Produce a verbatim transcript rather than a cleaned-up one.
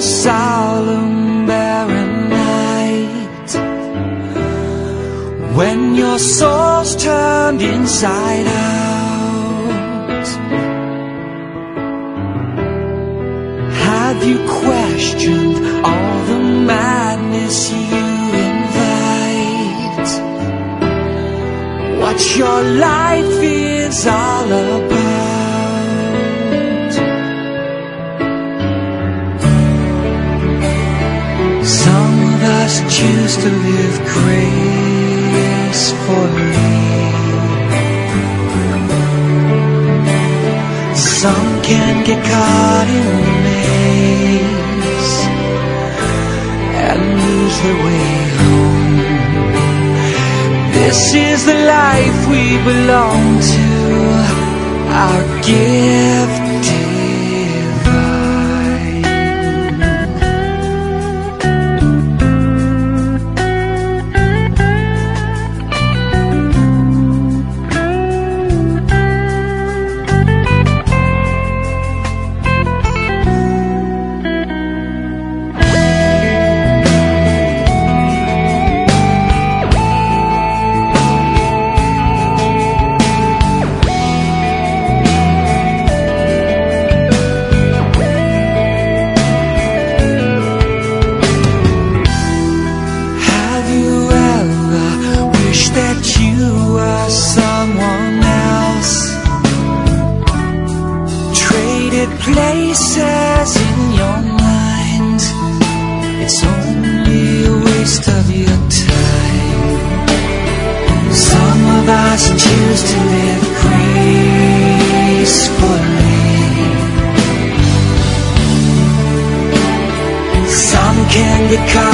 solemn, barren night, when your soul's turned inside out, have you questioned all the madness you invite? What your life is all about? Some of us choose to live gracefully. Some can get caught in the maze and lose their way home. This is the life we belong to, our gift places in your mind. It's only a waste of your time. Some of us choose to live gracefully. Some can get caught